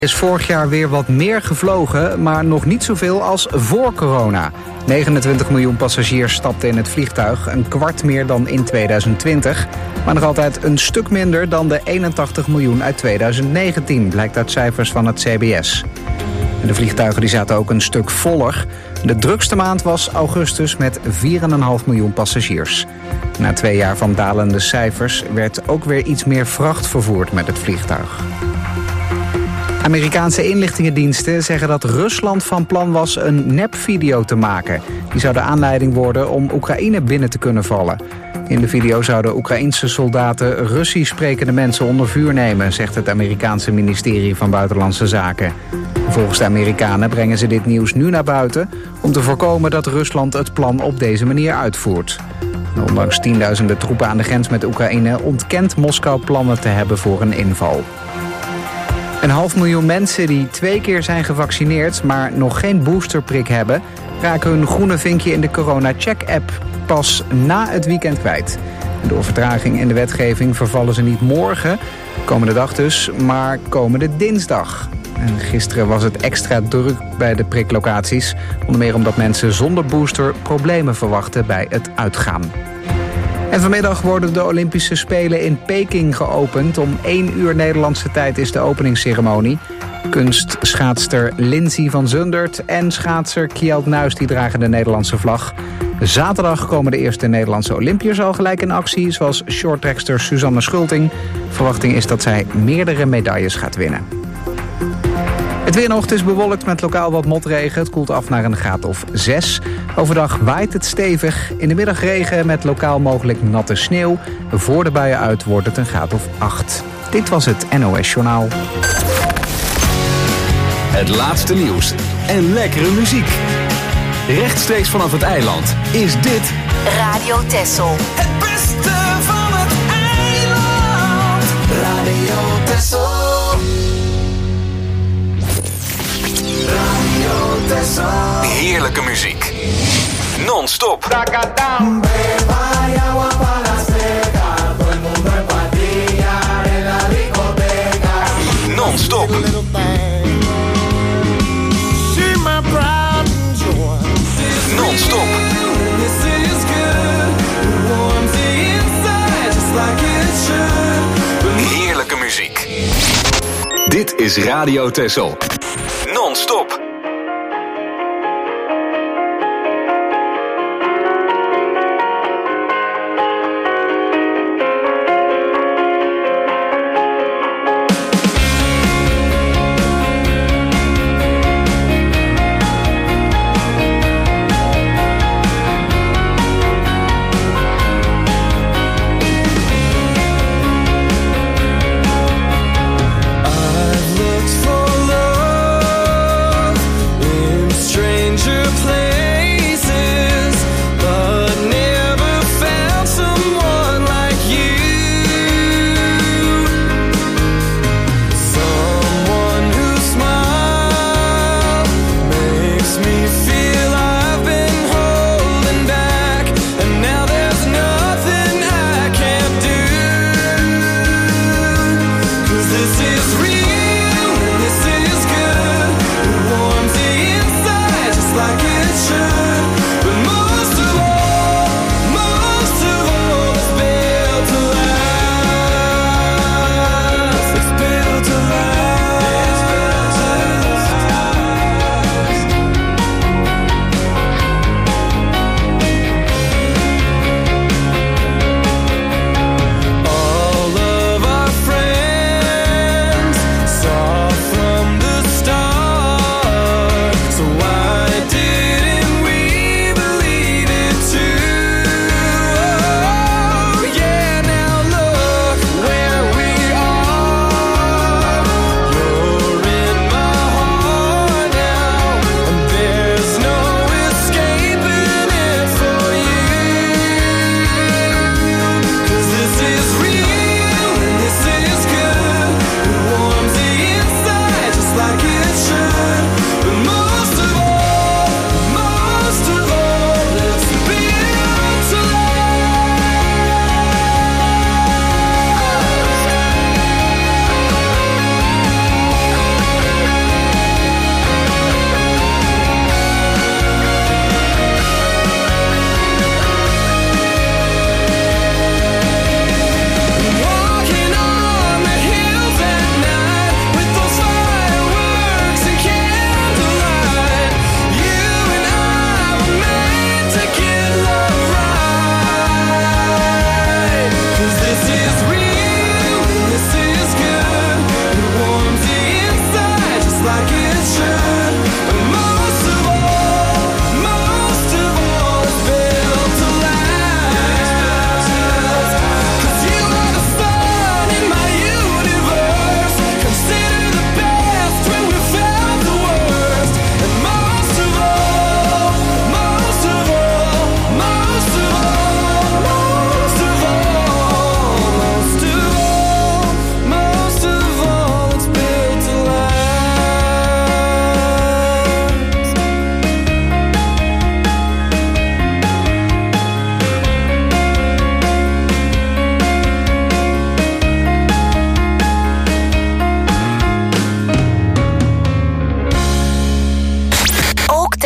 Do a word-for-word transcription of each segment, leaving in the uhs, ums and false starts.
is vorig jaar weer wat meer gevlogen, maar nog niet zoveel als voor corona. negenentwintig miljoen passagiers stapten in het vliegtuig, een kwart meer dan in tweeduizend twintig. Maar nog altijd een stuk minder dan de eenentachtig miljoen uit tweeduizend negentien, blijkt uit cijfers van het C B S. En de vliegtuigen die zaten ook een stuk voller. De drukste maand was augustus met vier komma vijf miljoen passagiers. Na twee jaar van dalende cijfers werd ook weer iets meer vracht vervoerd met het vliegtuig. Amerikaanse inlichtingendiensten zeggen dat Rusland van plan was een nepvideo te maken. Die zou de aanleiding worden om Oekraïne binnen te kunnen vallen. In de video zouden Oekraïense soldaten Russisch sprekende mensen onder vuur nemen, zegt het Amerikaanse ministerie van Buitenlandse Zaken. Volgens de Amerikanen brengen ze dit nieuws nu naar buiten om te voorkomen dat Rusland het plan op deze manier uitvoert. Ondanks tienduizenden troepen aan de grens met Oekraïne ontkent Moskou plannen te hebben voor een inval. Een half miljoen mensen die twee keer zijn gevaccineerd, maar nog geen boosterprik hebben, raken hun groene vinkje in de Corona-check-app pas na het weekend kwijt. Door vertraging in de wetgeving vervallen ze niet morgen, komende dag dus, maar komende dinsdag. En gisteren was het extra druk bij de priklocaties, onder meer omdat mensen zonder booster problemen verwachten bij het uitgaan. En vanmiddag worden de Olympische Spelen in Peking geopend. Om één uur Nederlandse tijd is de openingsceremonie. Kunstschaatster Lindsey van Zundert en schaatser Kjeld Nuis die dragen de Nederlandse vlag. Zaterdag komen de eerste Nederlandse Olympiërs al gelijk in actie, zoals shorttrackster Suzanne Schulting. Verwachting is dat zij meerdere medailles gaat winnen. Het weer nog is bewolkt met lokaal wat motregen. Het koelt af naar een graad of zes. Overdag waait het stevig. In de middag regen met lokaal mogelijk natte sneeuw. Voor de buien uit wordt het een graad of acht. Dit was het N O S Journaal. Het laatste nieuws en lekkere muziek. Rechtstreeks vanaf het eiland is dit Radio Texel. Het beste van het eiland. Radio Texel. Heerlijke muziek. Non-stop. Non-stop. Non-stop. Heerlijke muziek. Dit is Radio Texel. Non-stop. I've looked for love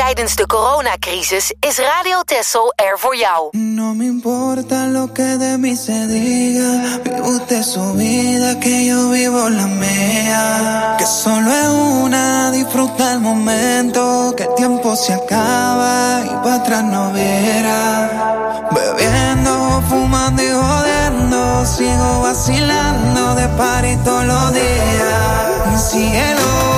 Tijdens de coronacrisis is Radio Texel er voor jou. No me importa lo que de mí se diga, vive usted su vida, que yo vivo la mía. Que solo es una, disfruta el momento, que el tiempo se acaba y para atrás no viera. Bebiendo, fumando y jodiendo, sigo vacilando de party todos los días. Cielo.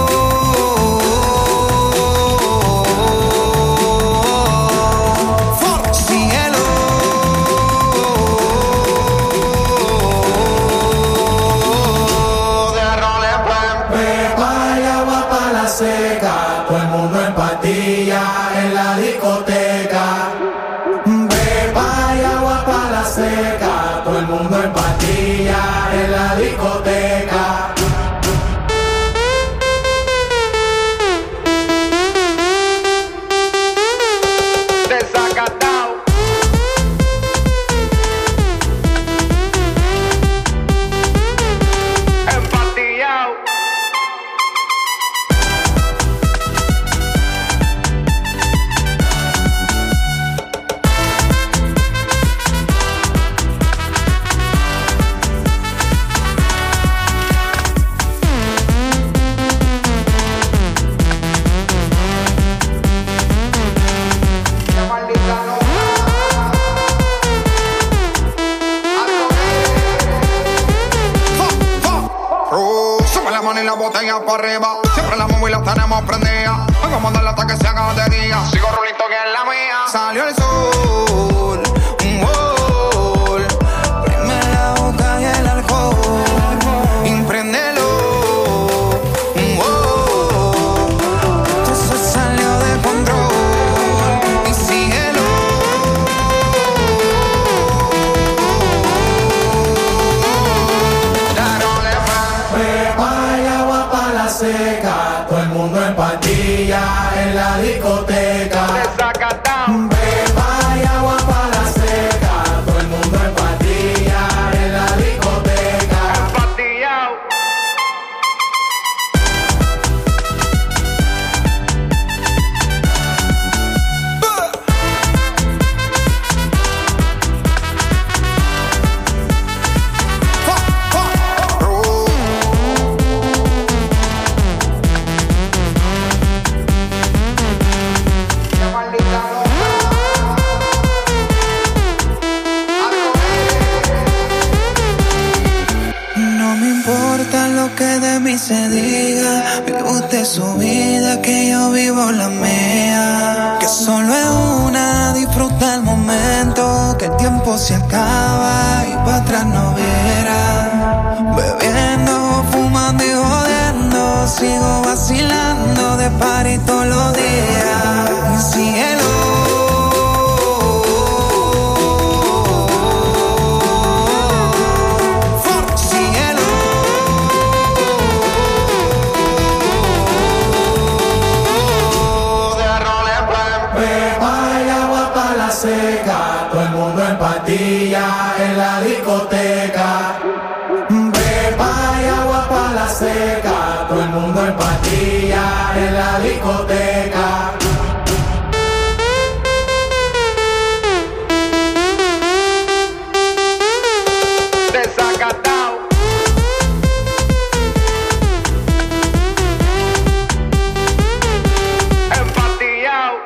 Seca, todo el mundo en patilla en la discoteca. Beba y agua para la seca, todo el mundo en patilla en la discoteca. Desacatado. Empatillado. Y la botella para arriba, siempre la móvil la tenemos prendida. Vengo a mandarla hasta que se haga de día. Sigo rulito que es la mía. Salió el sol, un gol. Prime la boca y el alcohol. Impréndelo, un gol. Esto se salió de control. Y síguelo. Seca, todo el mundo en patilla en la discoteca. Beba y agua para la seca, todo el mundo en patilla en la discoteca. Empatillao. Se diga, vive usted su vida, que yo vivo la mía. Que solo es una, disfruta el momento, que el tiempo se acaba y para atrás no viera. Bebiendo, fumando y jodiendo, sigo vacilando de party todos los días. Cielo. Seca, todo el mundo en patilla en la discoteca. Beba y agua para la seca, todo el mundo en patilla en la discoteca. Desacatado. Empatillao.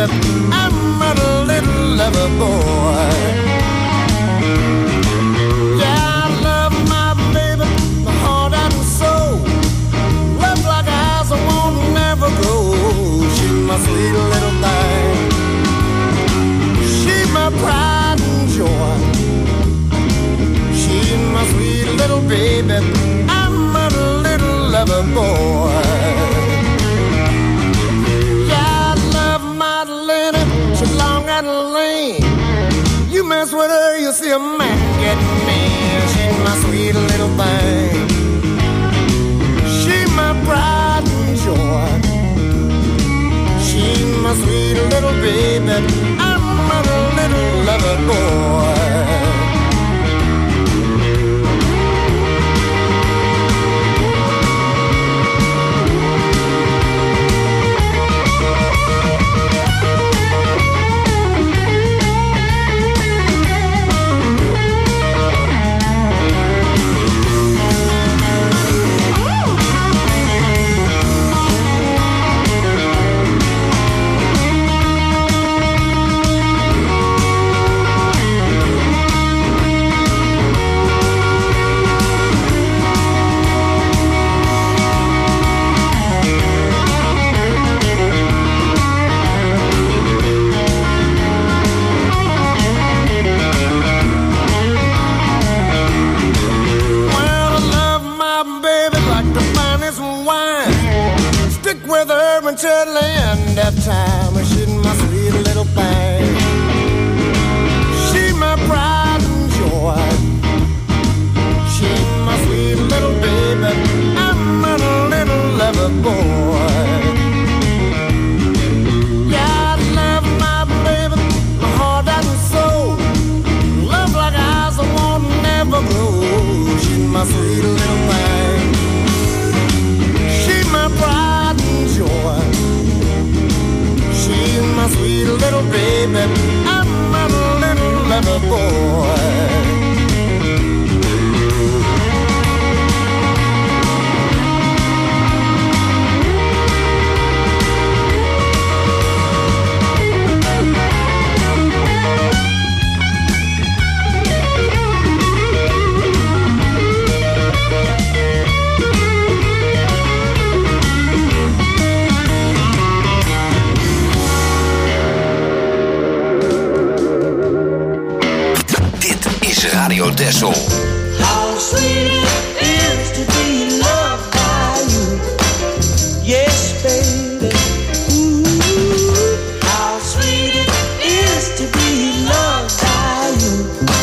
baby, I'm a little lover boy. Yeah, I love my baby, my heart and soul. Love like eyes I won't never grow. She's my sweet little thing. She's my pride and joy. She's my sweet little baby. I'm a little lover boy. You mess with her, you see a man get me. She's my sweet little thing. She's my pride and joy. She's my sweet little baby. I'm a little lover boy. Until the end of time, she's my sweet little thing. She's my pride and joy. She's my sweet little baby. I'm a little lover boy. Yeah, I love my baby, my heart and soul. Love like eyes I won't never grow. She's my sweet little thing. She's my pride and joy. She's my sweet little baby. I'm a little lover boy. Radio Texel. How sweet it is to be loved by you. Yes, baby. Ooh, how sweet it is to be loved by you.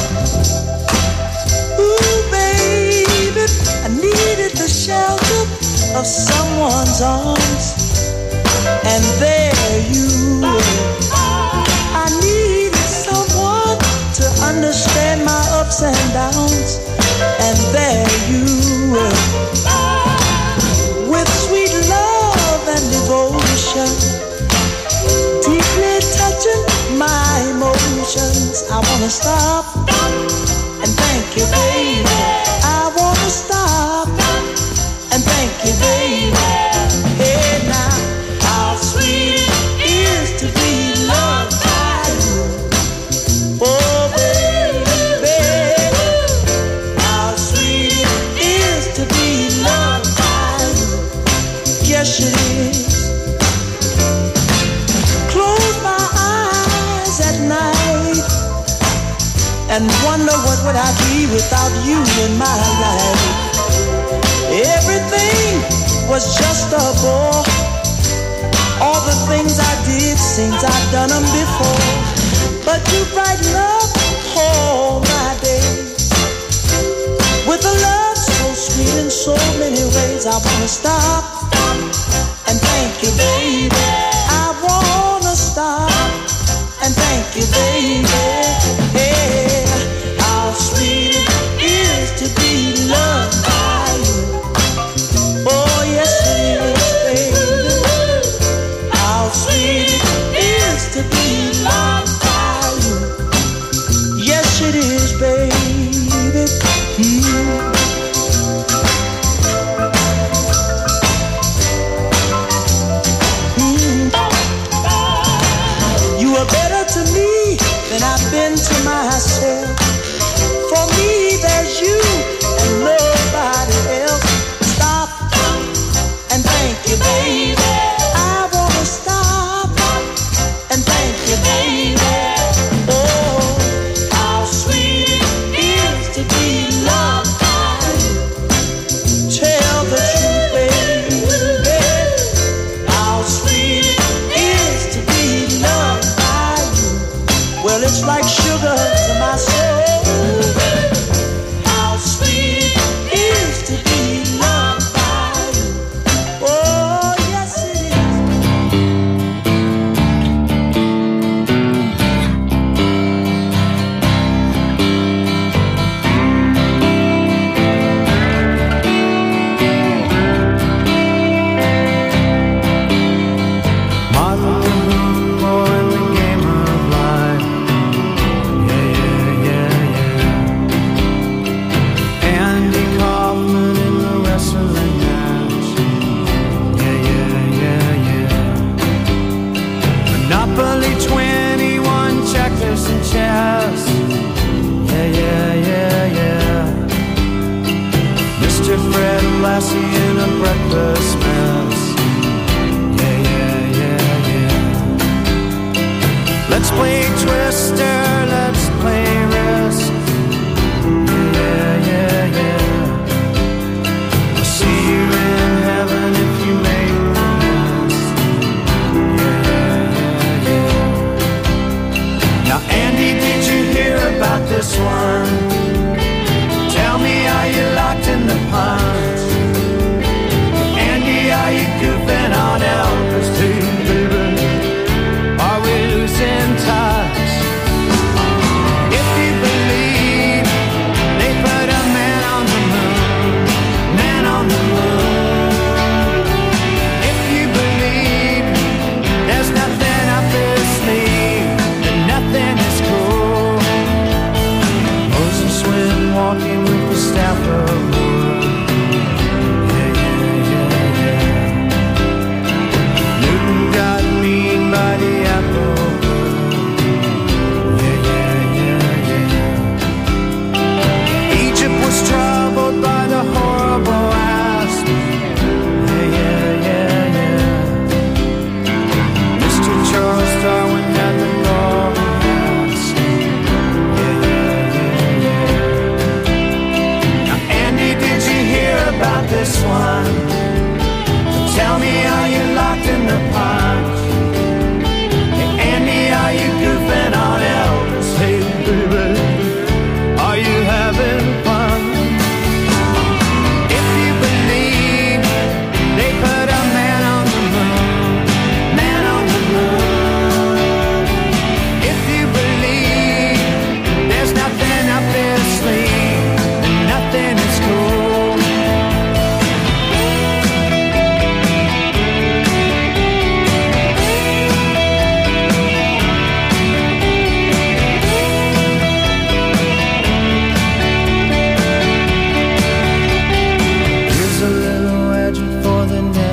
Ooh, baby, I needed the shelter of someone's arms, and there you were. I needed someone to understand my ups and downs, and there you were, with sweet love and devotion, deeply touching my emotions. I wanna stop and thank you, baby. I wanna stop and thank you, baby. Hey now, how sweet it is to be loved by you. Oh, yes, it is. Close my eyes at night and wonder what would I be without you in my life. Everything was just a bore. All the things I did seems I've done them before. But you brighten up all my days with a love so sweet in so many ways. I wanna stop and thank you, baby. I wanna stop and thank you, baby. Hey, how sweet it is to be loved by you. Oh, yes it is, baby. How sweet it is to be loved by you. Yes it is, baby. Mm.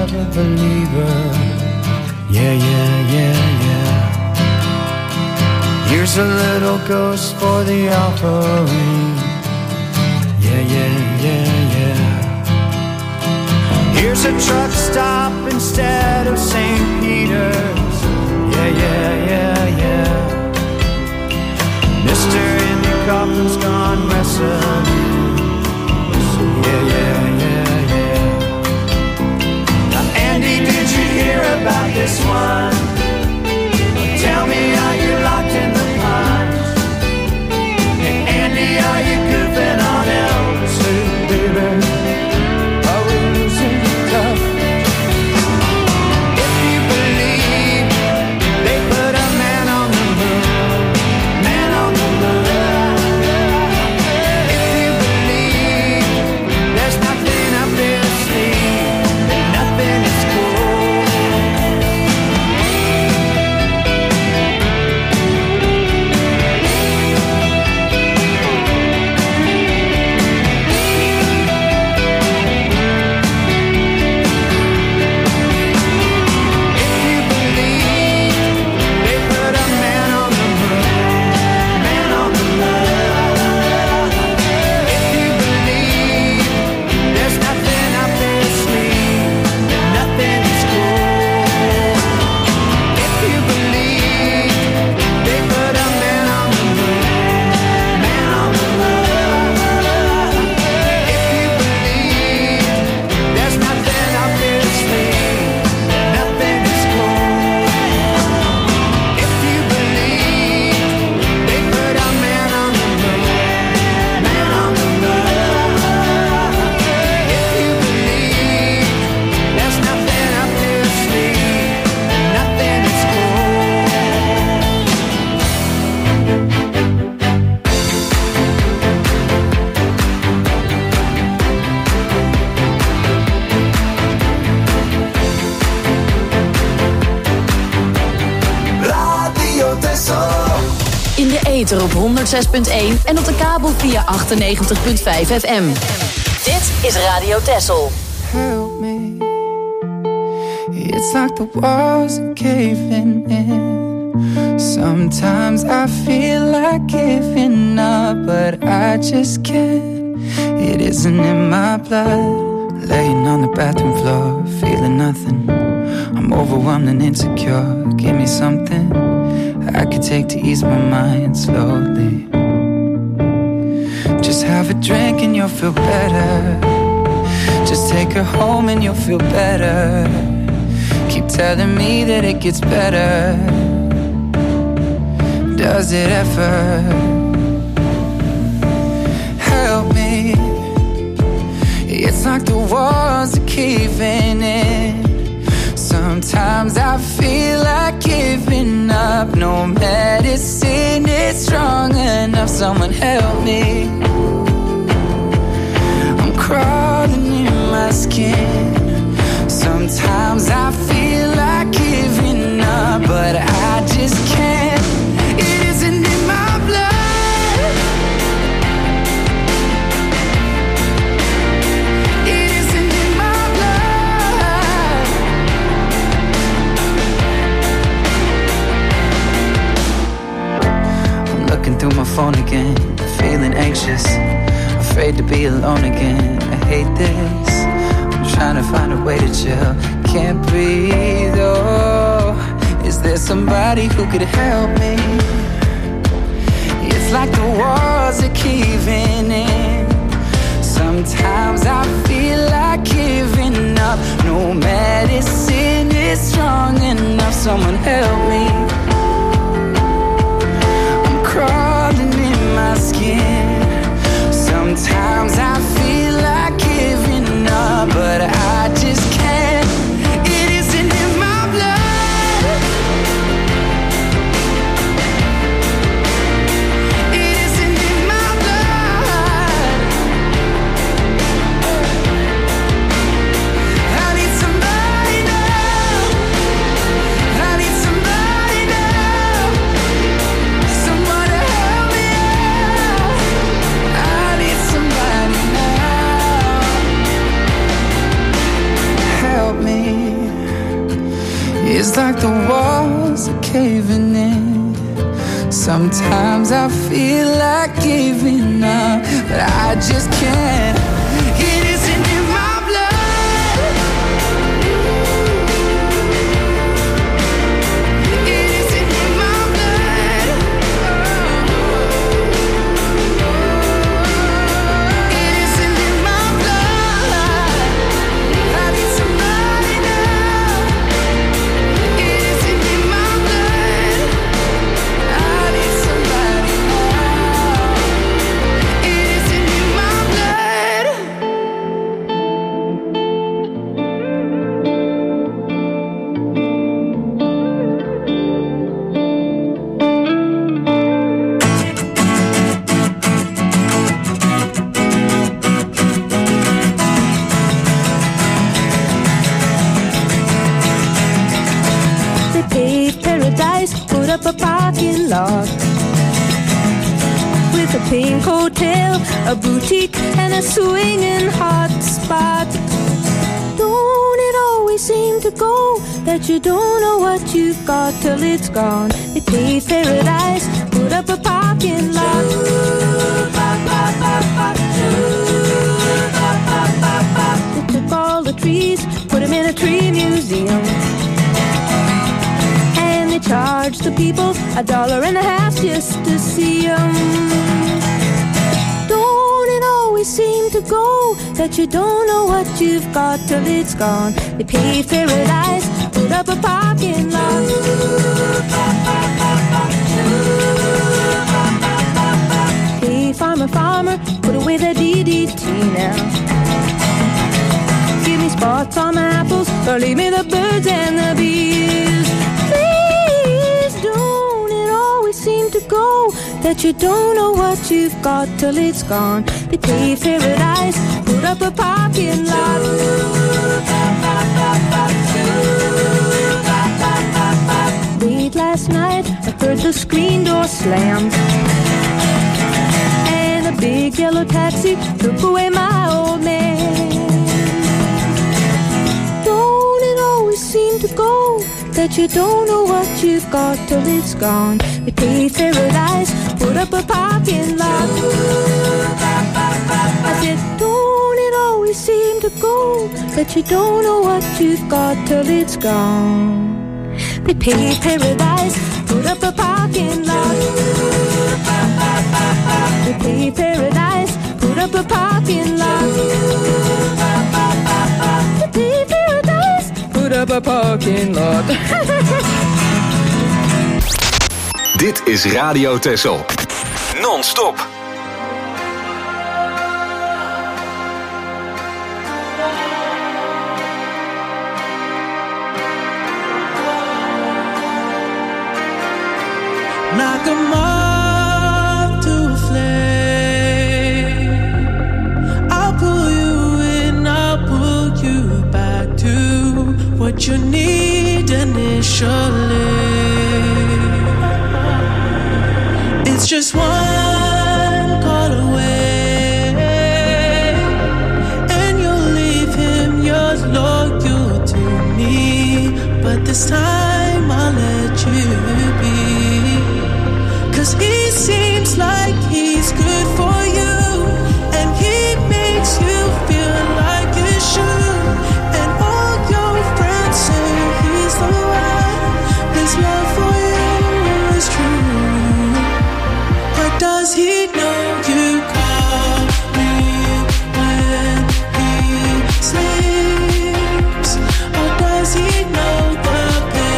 of a believer. Yeah, yeah, yeah, yeah. Here's a little ghost for the offering. Yeah, yeah, yeah, yeah. Here's a truck stop instead of Saint Peter's. Yeah, yeah, yeah, yeah. Mister Andy Kaufman's gone wrestling. Yeah, yeah, yeah, yeah. Now, Andy, did you hear about this one? Tell me, are you locked in the pines? Hey, Andy, are you goofing on Elvis? Hey, baby, are we losing tough? If you believe they put a man on the moon, man on the moon. If you believe there's nothing up their sleeve, then nothing is cool. Op honderdzes punt één en op de kabel via achtennegentig punt vijf F M. Dit is Radio Texel. Help me. It's like the walls are caving in. Sometimes I feel like giving up, but I just can't. It isn't in my blood. Laying on the bathroom floor, feeling nothing. I'm overwhelmed and insecure. Give me something I could take to ease my mind slowly. Just have a drink and you'll feel better. Just take her home and you'll feel better. Keep telling me that it gets better. Does it ever? Help me. It's like the walls are caving in. Sometimes I feel like giving up. No medicine is strong enough. Someone help me. I'm crawling in my skin. Sometimes I feel like giving up, but I just can't. It isn't in my blood. It isn't in my blood. I'm looking through my phone again, feeling anxious, afraid to be alone again. I hate this. I'm trying to find a way to chill. Can't breathe, oh. Is there somebody who could help me? It's like the walls are caving in. Sometimes I feel like giving up. No medicine is strong enough. Someone help me. I'm crawling in my skin. Sometimes I feel like giving up, but I just can't. It isn't in my blood. It isn't in my blood. I need somebody Feels like the walls are caving in. Sometimes I feel like giving up, but I just can't. It isn't in my blood. It isn't in my blood. It isn't in my blood. I need somebody now. It isn't in my blood. I need somebody now. It isn't in my blood. They paved paradise, put up a parking lot with a pink hotel, a boutique, and a swinging hot spot. Don't it always seem to go that you don't know what you've got till it's gone? They paved paradise, put up a parking lot. They took all the trees, put them in a tree museum. And they charge the people a dollar and a half just to see them. Don't it always seem to go that you don't know what you've got till it's gone? They paved paradise, put up a parking lot. Hey, farmer, farmer, put away the D D T now. Give me spots on my apples, or leave me the birds and the bees. Please don't it always seem to go that you don't know what you've got till it's gone? They paved paradise, put up a parking lot. Late last night, I heard the screen door slam, and a big yellow taxi took away my old man. Don't it always seem to go that you don't know what you've got till it's gone? They paved paradise, put up a parking lot. I said, don't it always seem to go that you don't know what you've got till it's gone? They paved paradise, put up a parking lot. They paved paradise, put up a parking lot. They paved paradise, put up a parking lot. Dit is Radio Texel. Non-stop. Knock 'em off to a flame. I'll pull you in, I'll pull you back to what you need initially. It's just one call away, and you'll leave him, you're loyal to me. But this time I'll let you be. 'Cause he seems like he's good for you, and he makes you feel like you should. And all your friends say he's the one. His love for you is true. But does he know you call me when he sleeps? Or does he know the pain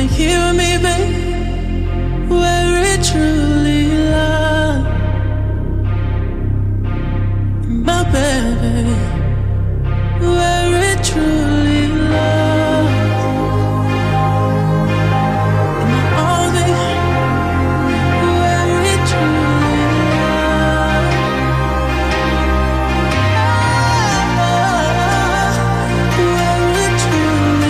you hear me, babe? Where it truly lies, my baby, where it truly lies. Am I all there? Where it truly lies. Where it truly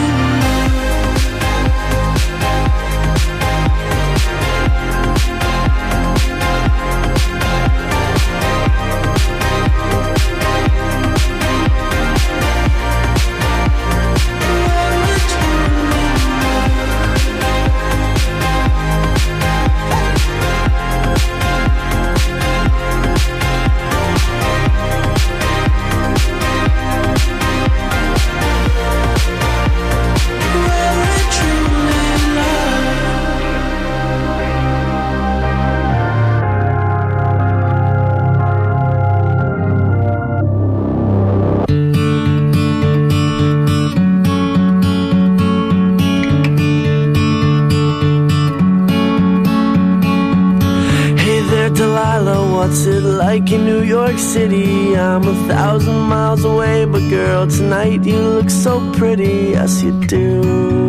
what's it like in New York City? I'm a thousand miles away, but girl, tonight you look so pretty, yes you do.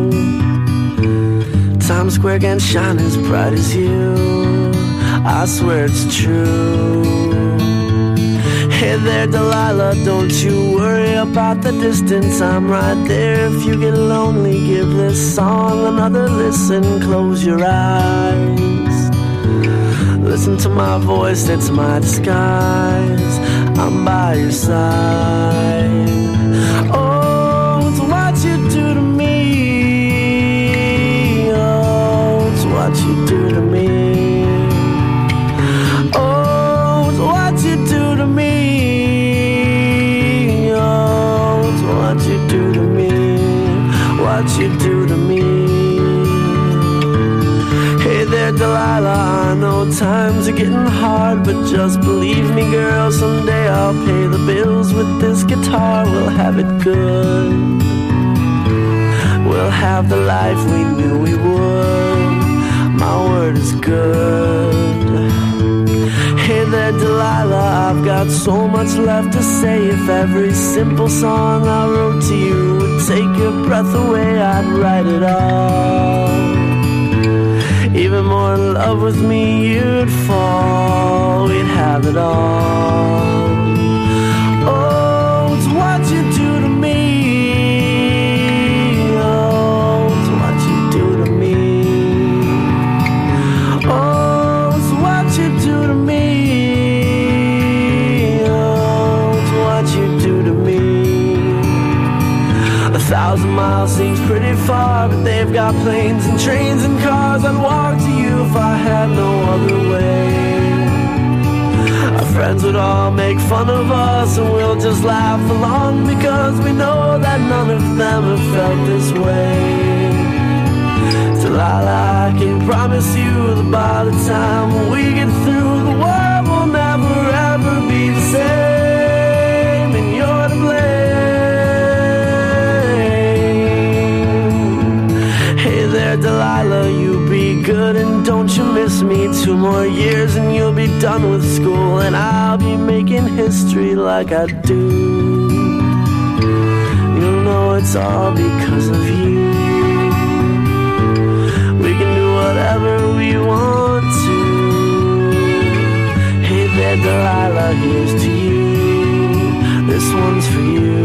Times Square can't shine as bright as you, I swear it's true. Hey there, Delilah, don't you worry about the distance, I'm right there. If you get lonely, give this song another listen, close your eyes. Listen to my voice, it's my disguise, I'm by your side. Oh, it's what you do to me. Oh, it's what you do to me. Oh, it's what you do to me. Oh, it's what you do to me. What you do to me. Hey there, Delilah, I know times are getting hard, but just believe me, girl, someday I'll pay the bills with this guitar. We'll have it good. We'll have the life we knew we would. My word is good. Hey there, Delilah, I've got so much left to say. If every simple song I wrote to you would take your breath away, I'd write it all. Even more in love with me, you'd fall. We'd have it all. Oh, it's what you do to me. Oh, it's what you do to me. Oh, it's what you do to me. Oh, it's what you do to me. A thousand miles seems pretty far, but they've got planes and trains and cars. I'd walk to you if I had no other way. Our friends would all make fun of us, and we'll just laugh along, because we know that none of them have felt this way. Delilah, I can promise you that by the time we get through, the world will never ever be the same, and you're to blame. Delilah, you be good and don't you miss me. Two more years and you'll be done with school, and I'll be making history like I do. You'll know it's all because of you. We can do whatever we want to. Hey there, Delilah, here's to you. This one's for you.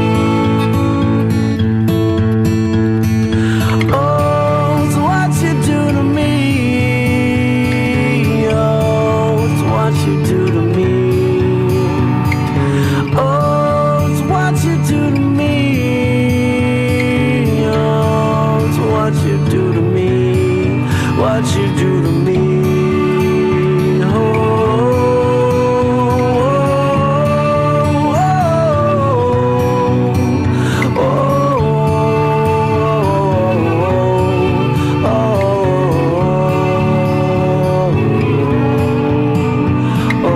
What you do to me, oh, oh, oh, oh, oh, oh,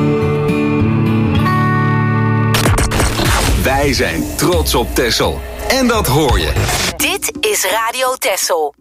Wij zijn trots op Texel. En dat hoor je. Dit is Radio Texel.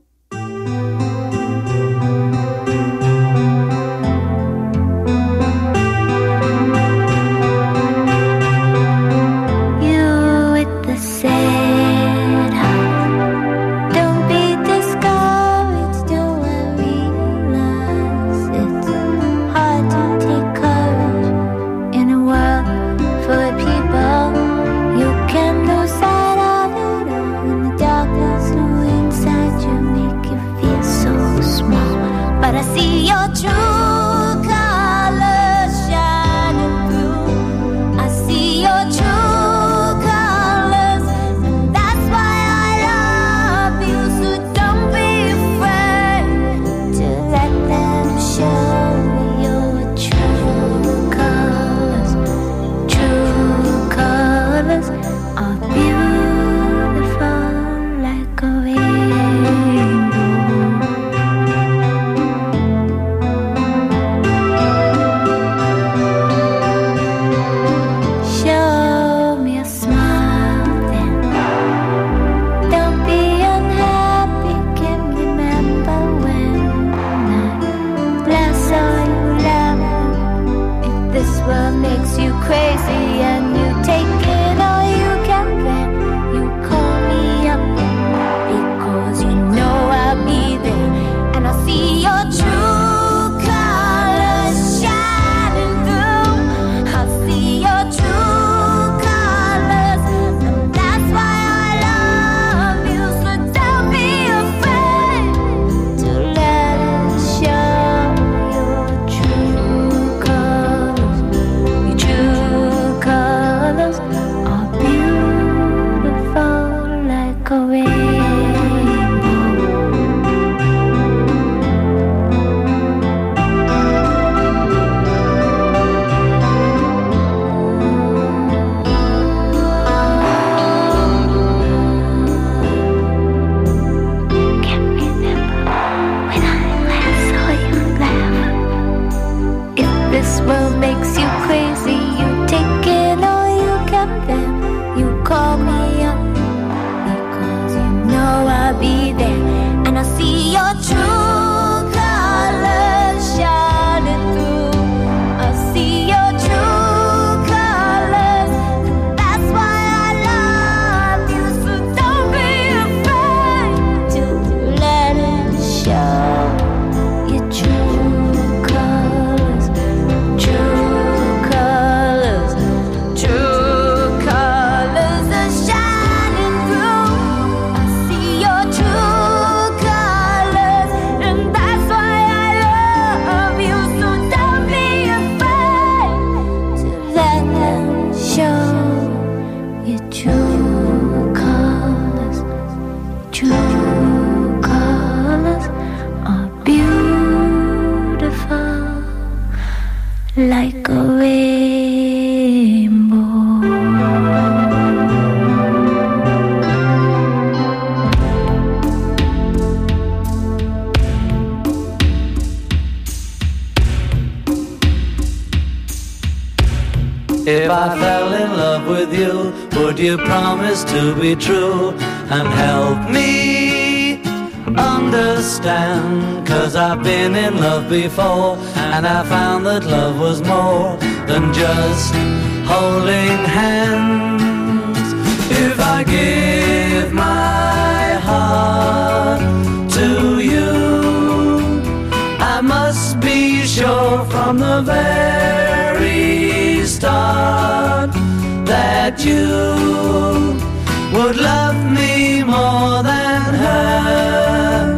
If I fell in love with you, would you promise to be true and help me understand? 'Cause I've been in love before and I found that love was more than just holding hands. If I give my heart to you, I must be sure from the very start that you would love me more than her.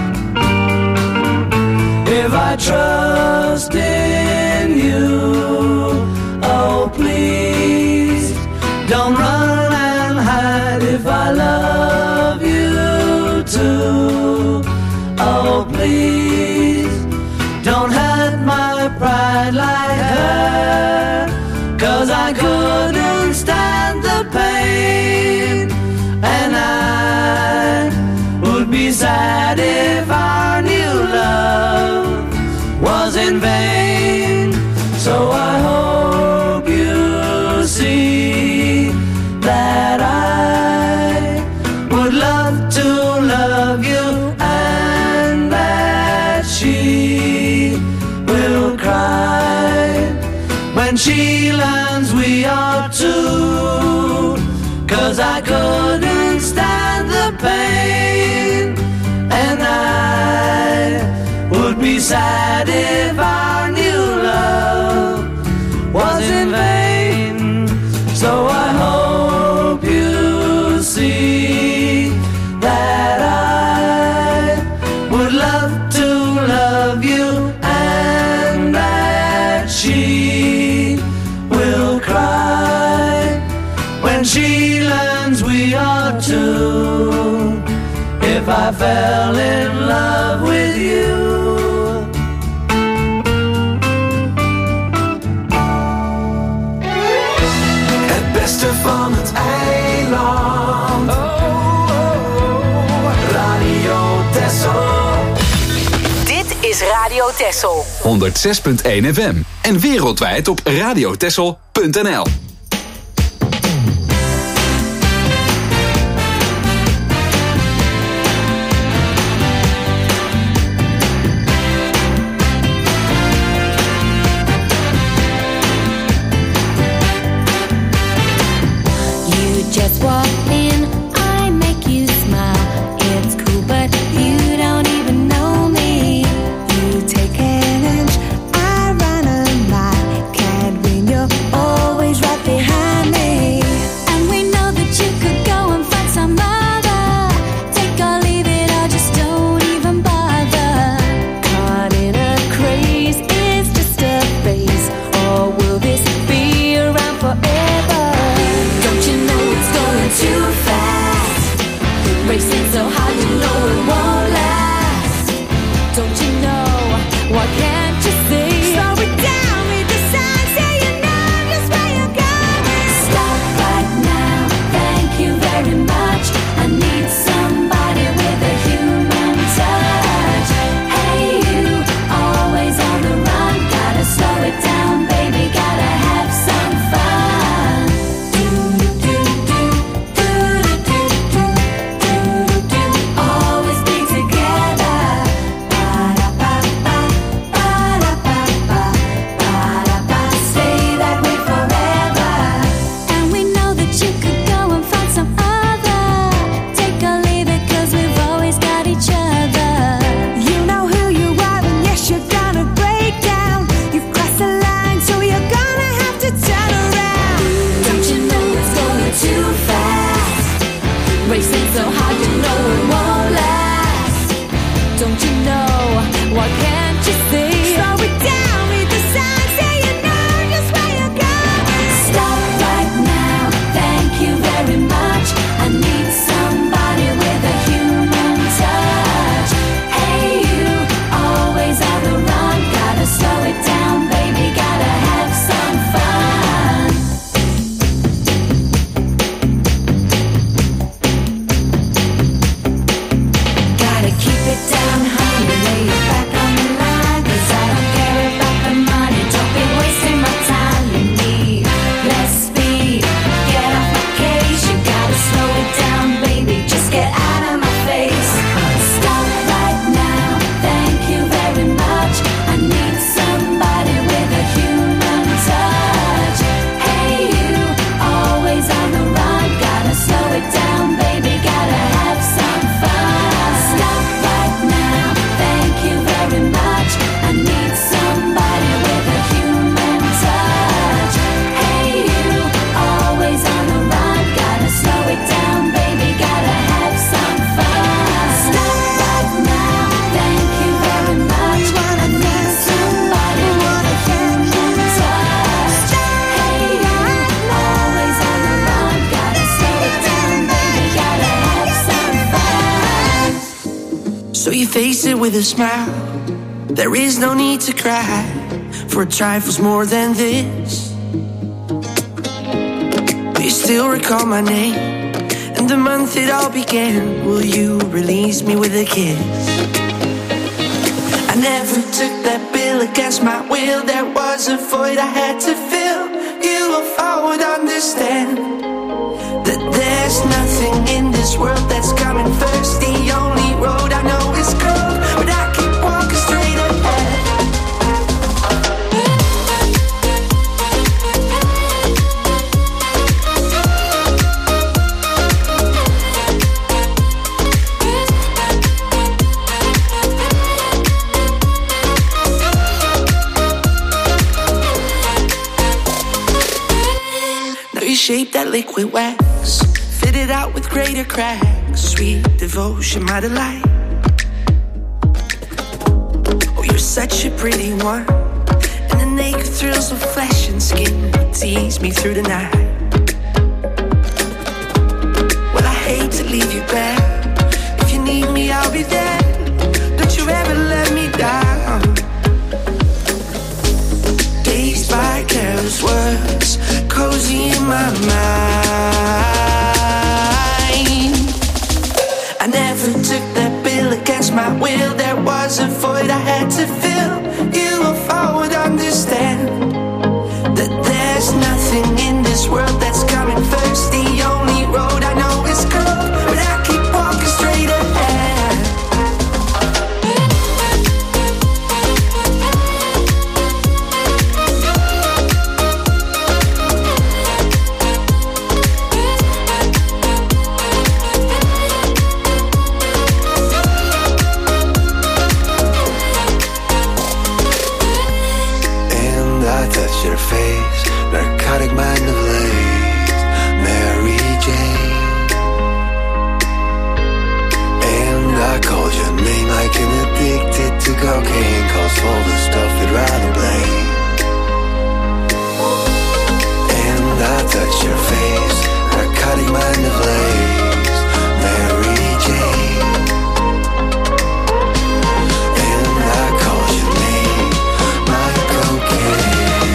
If I trust in you, oh please don't run and hide. If I love you too, oh please don't hurt my pride like her. 'Cause I couldn't stand the pain, and I would be sad if our new love was in vain. So I hope you see that I she lands, we are two. 'Cause I couldn't stand the pain, and I would be sad if our new love was in vain. So I hope you see that I would love to love you, and that she will cry when she learns we are two. If I fell in love with you. Het beste van het eiland. Oh, oh, oh. Radio Texel. Dit is Radio Texel. honderdzes punt één F M. En wereldwijd op radiotexel punt n l. Just walk in, I make you smile. It's cool, but you don't even know me. You take an inch, I run a mile. Can't win, you're always right behind me. And we know that you could go and find some other. Take or leave it, or just don't even bother. Caught in a craze, it's just a phase. Or will this be around forever? Don't you know it's going too fast? Racing so hard, you know it won't last. Don't you know? Why can't you see? Slow it down, read the signs, say you know just where you're going. Stop right now, thank you very much. I need somebody with a human touch. Hey you, always on the run. Gotta slow it down, baby, gotta have some fun. Always be together. Stay that way forever. And we know that you could go and find some other. Take or leave it, 'cause we've always got each other. You know who you are, and yes, you're gonna break down. You've crossed the line, so you're gonna have to turn around. Don't you know it's going too fast? Racing so hard, you know it won't last. Don't you know? Why can't you see? Slow it down, read the signs, say you know just where you're going. Stop right now, thank you very much. I need somebody with a human touch. Hey you, always on the run. Gotta slow it down, baby, gotta have some fun. Gotta keep it down, honey, lay it back on the line. 'Cause I don't care about the money, don't be wasting my time. You need less speed, get off my case. You gotta slow it down, baby, just get out of my face. Stop right now, thank you very much. I need somebody with a human touch. Hey you, always on the run. Gotta slow it down, baby, gotta have some fun. Stop right now, thank you very much. I need somebody with a human touch. Hey you, always on the run. Gotta slow it down, baby, gotta have some fun. Stop right now, thank you very much. I need somebody with a human touch. Hey you, always on the run. Gotta slow it down, baby, gotta have some fun. So you face it with a smile. There is no need to cry for trifles more than this. Do you still recall my name and the month it all began? Will you release me with a kiss? I never took that bill against my will. There was a void I had to fill. You if I would understand that there's nothing in this world that's coming first. The only road I know is cold, but I keep walking straight ahead. shape that liquid wax. Fitted out with greater cracks. Sweet devotion, my delight. Oh, you're such a pretty one. And the naked thrills of flesh and skin tease me through the night. Well, I hate to leave you back. If you need me, I'll be there. Don't you ever let me down. Dazed by careless words, cozy in my mind. I never took that bill against my will. There was a void I had to fill. You, if I would understand that there's nothing in this world that's coming first. The only road I know is curved, but I keep walking straight ahead. Your face, narcotic mind of lace, Mary Jane. And I called your name like an addicted to cocaine, calls full of stuff I'd rather blame. And I touch your face, narcotic mind of lace, Mary Jane. And I called your name, my cocaine.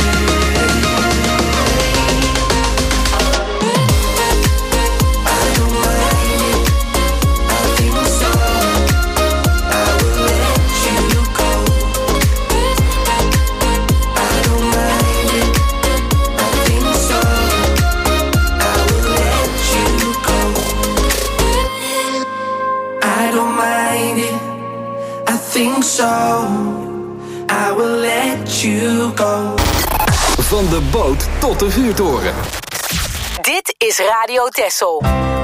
So I will let you go. Van de boot tot de vuurtoren. Dit is Radio Texel.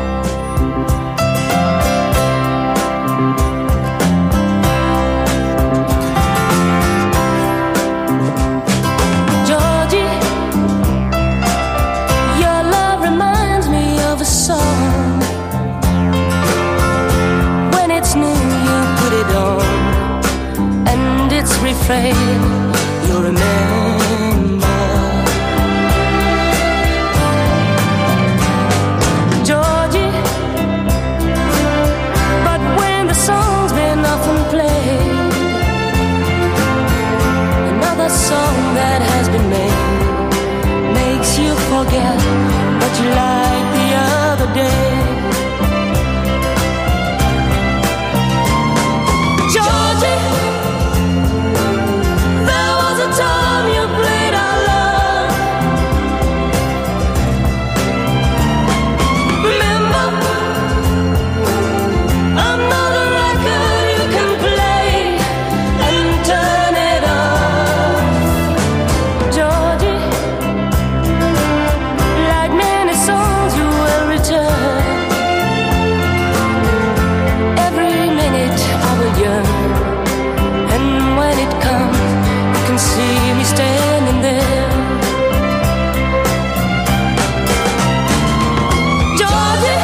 Georgie, your love reminds me of a song. When it's new, you put it on. Its refrain you'll remember. Georgie, but when the song's been often played, another song that has been made makes you forget what you liked the other day. Georgie, time you played our love. Remember, I'm not a record you can play and turn it off. Georgie, like many songs you will return. Every minute I will yearn, and when it comes see me standing there. Georgie,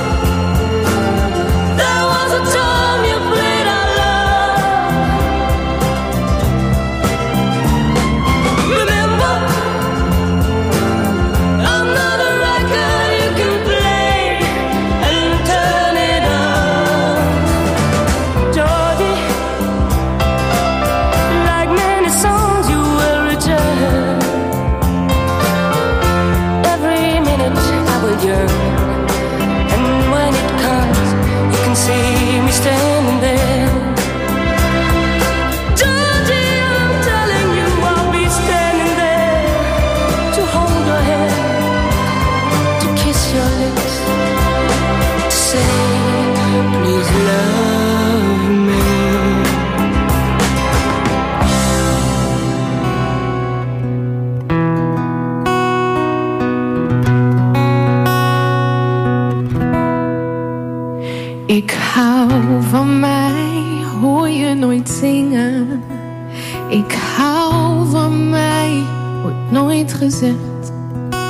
there was a time you played our love. Remember, I'm not a record you can play and turn it on. Georgie, like many songs you will return. Every minute I will yearn, and when it comes, you can see me standing there. Georgie, I'm telling you, I'll be standing there to hold your hand, to kiss your lips, to say, please love me. Ik hou van mij, hoor je nooit zingen. Ik hou van mij, wordt nooit gezegd.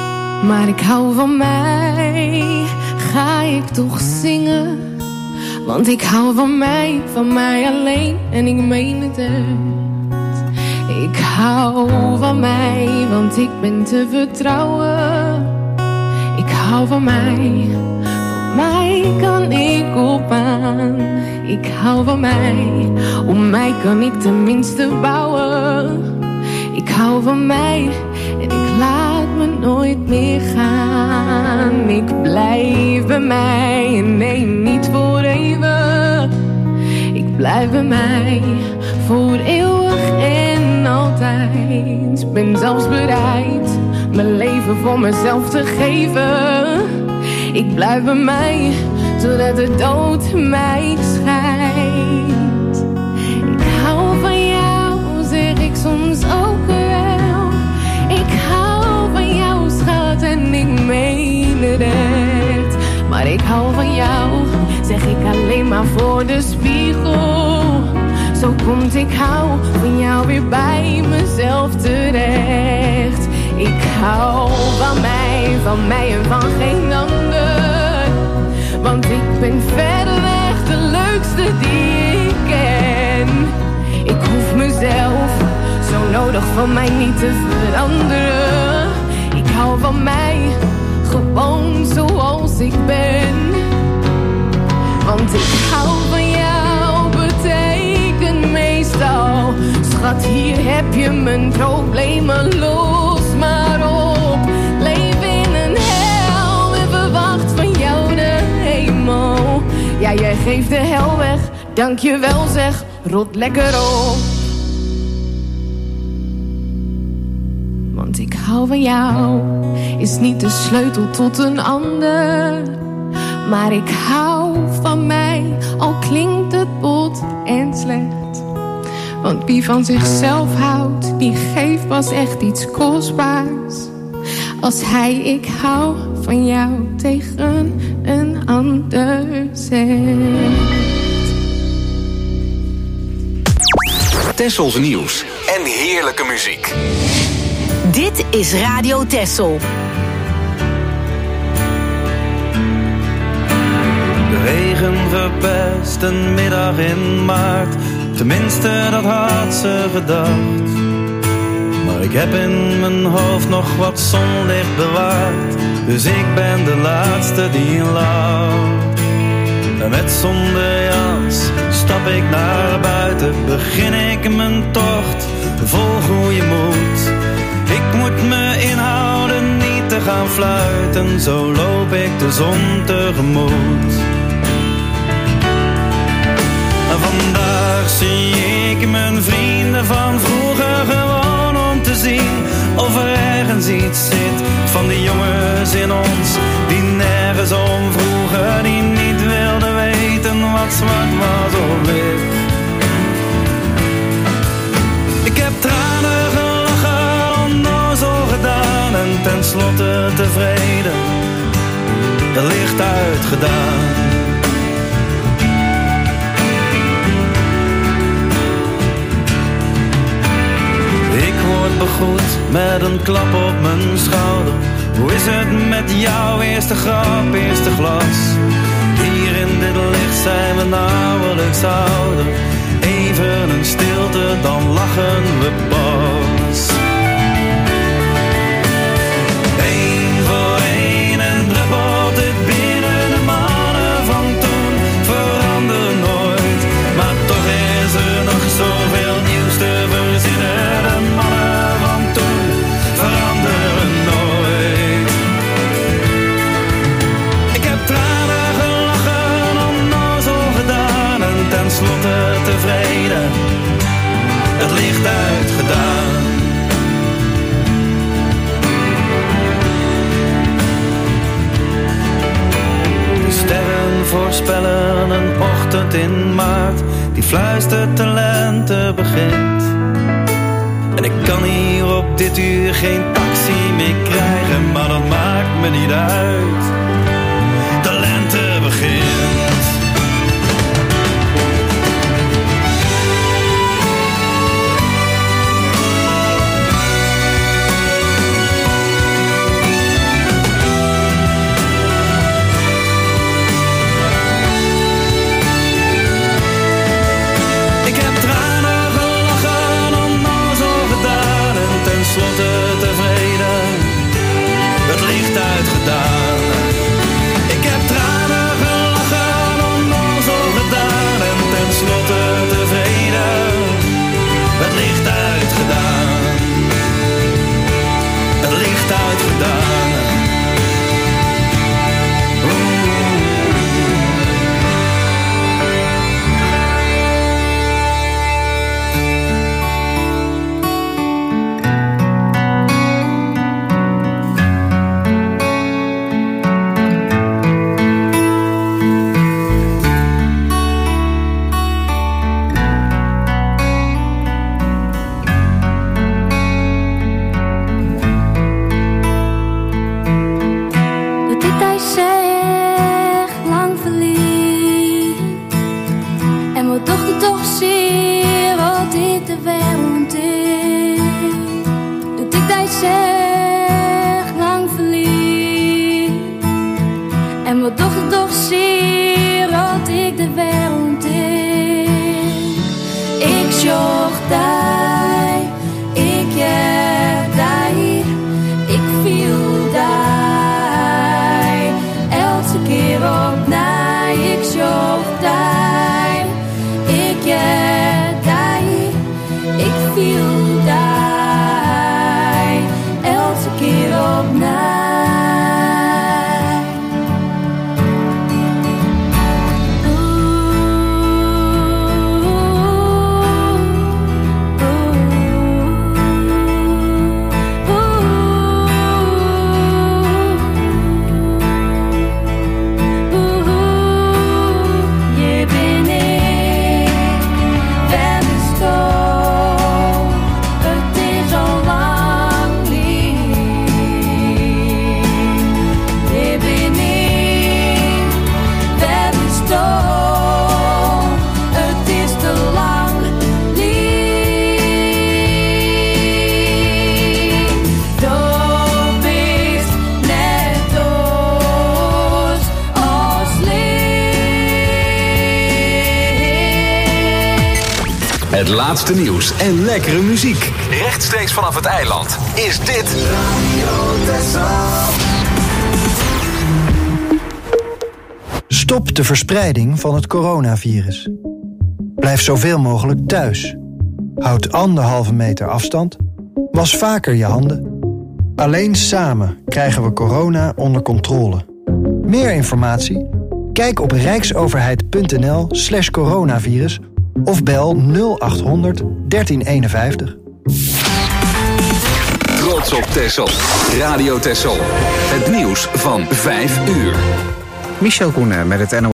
Maar ik hou van mij, ga ik toch zingen. Want ik hou van mij, van mij alleen. En ik meen het echt. Ik hou van mij, want ik ben te vertrouwen. Ik hou van mij, van mij kan ik op aan. Ik hou van mij, om mij kan ik tenminste bouwen. Ik hou van mij en ik laat me nooit meer gaan. Ik blijf bij mij en nee, niet voor even. Ik blijf bij mij voor eeuwig en altijd. Ben zelfs bereid mijn leven voor mezelf te geven. Ik blijf bij mij totdat de dood mij scheidt. Ik hou van jou, zeg ik soms ook wel. Ik hou van jou, schat, en ik meen het echt. Maar ik hou van jou, zeg ik alleen maar voor de spiegel. Zo komt ik hou van jou weer bij mezelf terecht. Ik hou van mij, van mij en van geen ander. Want ik ben verreweg de leukste die ik ken. Ik hoef mezelf zo nodig van mij niet te veranderen. Ik hou van mij, gewoon zoals ik ben. Want ik hou van jou, betekent meestal. Schat, hier heb je mijn problemen, los maar op. Leef in een hel en verwacht van jou de hemel. Ja, jij geeft de hel weg, dank je wel zeg, rot lekker op. Want ik hou van jou, is niet de sleutel tot een ander. Maar ik hou van mij, al klinkt het bot en slecht. Want wie van zichzelf houdt, die geeft pas echt iets kostbaars. Als hij ik hou van jou tegen een ander zegt. Tessels nieuws en heerlijke muziek. Dit is Radio Tessel. De regen verpest een middag in maart. Tenminste, dat had ze gedacht. Maar ik heb in mijn hoofd nog wat zonlicht bewaard. Dus ik ben de laatste die lacht. En met zonder jas stap ik naar buiten. Begin ik mijn tocht vol goede moed. Ik moet me inhouden niet te gaan fluiten. Zo loop ik de zon tegemoet. Vandaag zie ik mijn vrienden van vroeger gewoon om te zien of er ergens iets zit van die jongens in ons die nergens om vroegen, die niet wilden weten wat zwart was of wit. Ik heb tranen gelachen, onnozel gedaan en tenslotte tevreden, het licht uitgedaan. Word begroet met een klap op mijn schouder. Hoe is het met jou? Eerste grap, eerste glas. Hier in dit licht zijn we nauwelijks ouder. Even een stilte, dan lachen we pas. Eén voor één en druppelt het binnen. De mannen van toen veranderen nooit. Maar toch is er nog zoveel nieuws te verzinnen. De mannen van toen veranderen nooit. Ik heb tranen gelachen, onnozel gedaan en tenslotte tevreden, het licht uitgedaan. De sterren voorspellen een ochtend in maart, die fluistert de lente begint. En ik kan hier op dit uur geen taxi meer krijgen, maar dat maakt me niet uit. De lente begint. toch zie wat ik de wereld is. Dat ik die zeg lang verlies. En wat toch ik toch zie wat ik de wereld is. Ik zocht daar, ik heb daar, ik viel daar. Elke keer opnieuw, ik zocht daar, ik heb daar, ik viel daar. Elke keer opnieuw. Het laatste nieuws en lekkere muziek. Rechtstreeks vanaf het eiland is dit Radio Texel. Stop de verspreiding van het coronavirus. Blijf zoveel mogelijk thuis. Houd anderhalve meter afstand. Was vaker je handen. Alleen samen krijgen we corona onder controle. Meer informatie? Kijk op rijksoverheid.nl slash coronavirus of bel nul achthonderd dertien eenenvijftig. Trots op Texel. Radio Texel. Het nieuws van vijf uur. Michel Koenen met het N O S.